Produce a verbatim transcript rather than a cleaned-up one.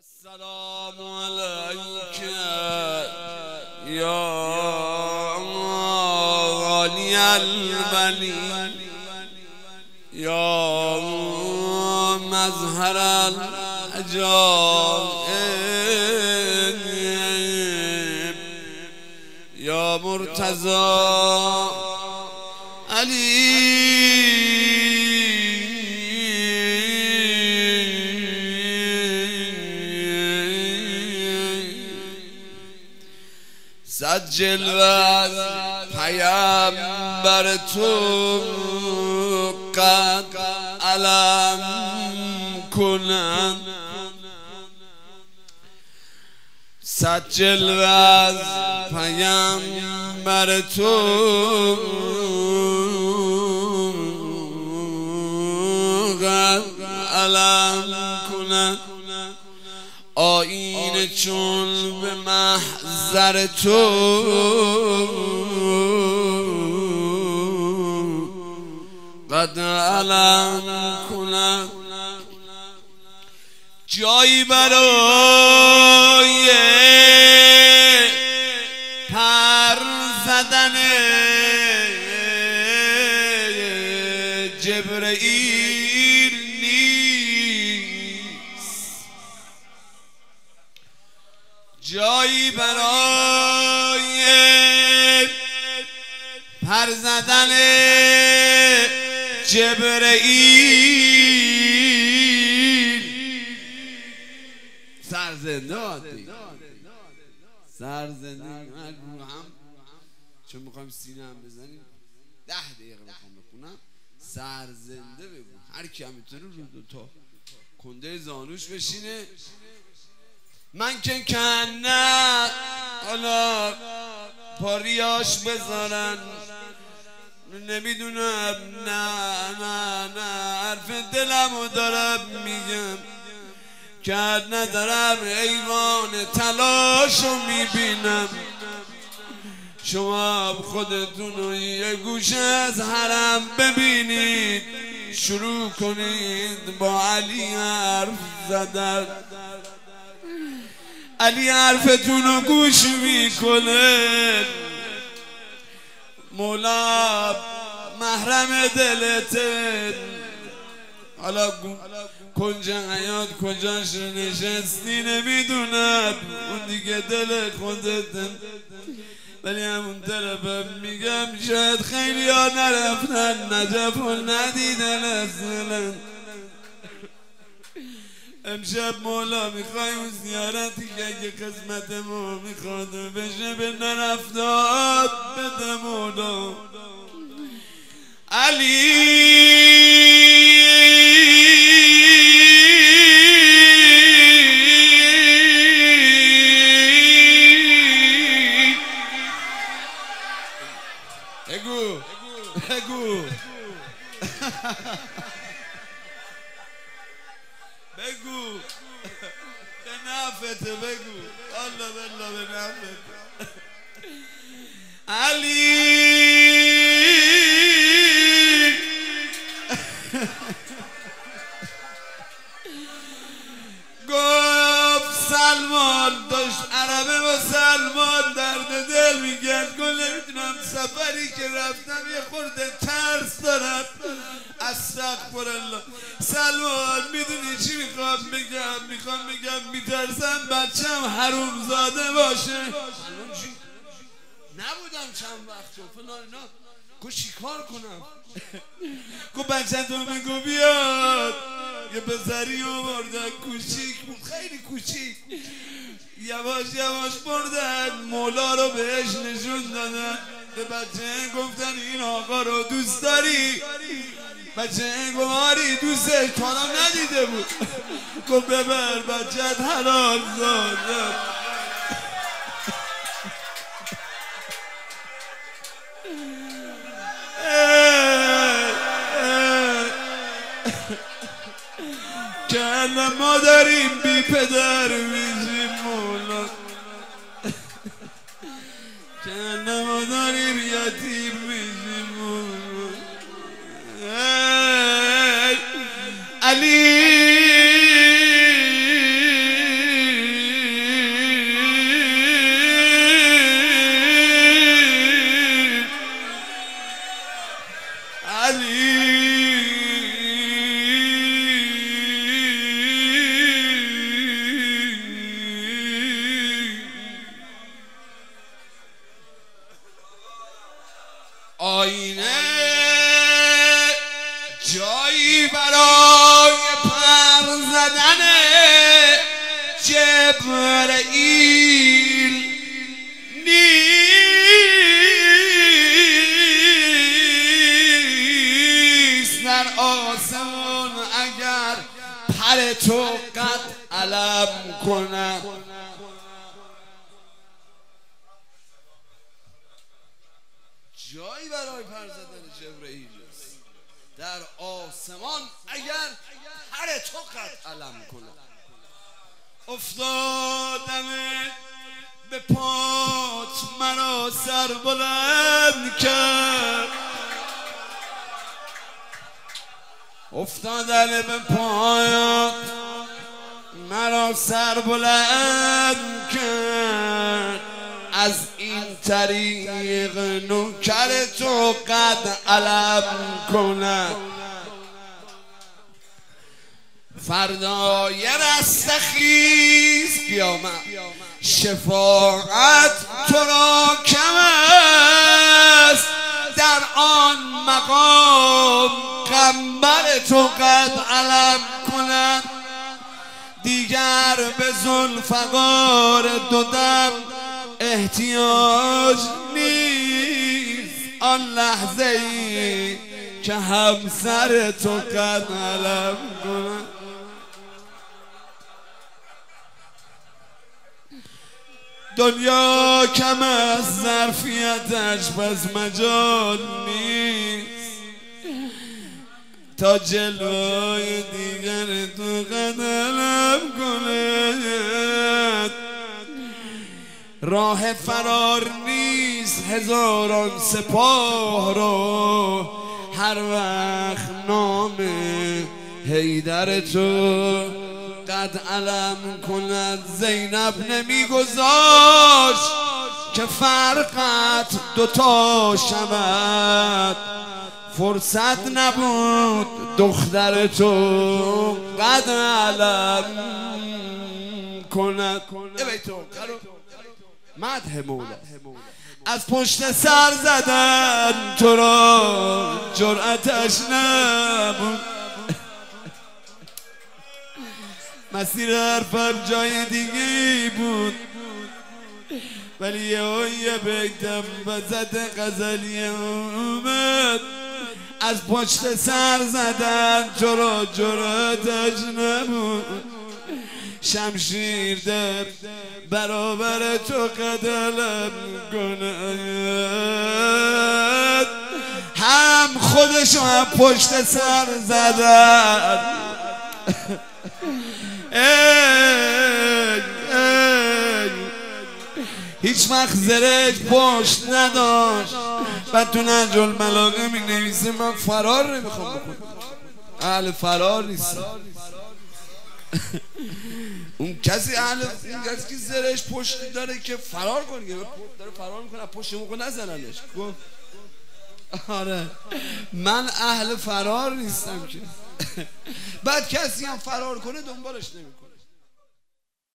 السلام عليك يا غالي البني يا مظهر العجائب يا مرتضى علي صد جلوه از پیامبر تو قد علم کنند صد جلوه از پیامبر تو قد علم کنند آینه چون به محضر تو قد علم کند جایی برای پر زدن جبرئیل جایی برای پر زدن جبرئیل سرزنده آتی سرزنده هم چون میخوایم سینه هم بزنیم ده دقیقه میخوام بخونم سرزنده بگو هر کی هم میتونه رو دو تا کنده زانوش بشینه من که کنه حالا پاریاش بذارن نمیدونم نه نه نه حرف دلمو دارم میگم که ندارم ایوان تلاشو میبینم شما خودتونو یه گوشه از حرم ببینید شروع کنید با علی حرف زدن علی حرفتونو گوش میکنه مولا محرم دلته حالا کنج حیات کجاش نشستی نمیدونم اون دیگه دل خودته ولی همون طرفم میگم شاید خیلی ها نرفتن نجف و ندیدن اصلا امشب مولا میخوایم زیارتی که اگه قسمت ما میخواد بشه به نرفتاد بده مولا علی بگو بگو بگو به نفته بگو الله بالله به نفته علی گفت سلمان داشت عربه با سلمان درد دل میگرد گل نمیدونم سفری که رفتم یه خورده ترس دارم استغفرالله سلمان میدونی چی میخوام بگم میخوام بگم میترسم بچم حروم زاده باشه نبودم چند وقت و فلان اینا گو چی کار کنم گو بچه تو بگو بیاد یه پسری آوردن کوچیک بود خیلی کوچیک یواش یواش بردن مولا رو بهش نشون دادن به بچه گفتن این آقا رو دوست داری بچه گماری دوستش تانم ندیده بود گفت ببر بچه‌ت حلال زاده که ما داریم بی پدر میشیم مولا که ما داریم یتیم میشیم مولا علی جبرئیل نیست در آسمان اگر پر تو قد علم کنم. جایی برای پر زدن جبرئیل در آسمان اگر پر تو قد علم کنم. افتادم به پات مرا سر بلند کرد، افتادن به پات مرا سر بلند کرد. از این طریق نوکر تو قد علم کنم. فردای رستخیز قیامت شفاعت تو را کم است، در آن مقام قنبر تو قد علم کنم. دیگر به ذوالفقار دو دم احتیاج نیست، آن لحظه ای که همسر تو قد علم کنم. دنیا کم از ظرفیتش پس مجال نیست، تا جلوی دیگر تو قد علم کند. راه فرار نیست، هزاران سپاه رو هر وقت نام حیدر تو قد علم کند. زینب نمیگذاشت که فرقت دوتا شود، فرصت نبود دختر تو قد علم کند. مدح مولا از پشت سر زدن تو را جرأتش نبود، مسیر حرفم جای دیگه بود، ولی یه بیتم وسط غزلی اومد. از پشت سر زدن تو را جرأتش نبود، شمشیر در برابر تو قد علم کند. هم خودشو هم پشت سر زدن. ای ای هیچ وقت زرش پشت نداشت. بعد تو نهج البلاغه می نویسه من فرار نمیخوام بکنم، اهل فرار نیستم. اون کسی اهل این کسی که زرش پشت داره که فرار کنه، داره فرار میکنه پشت موقع نزننش. آره من اهل فرار نیستم که. بعد کسی هم فرار کنه دنبالش نمیکنه.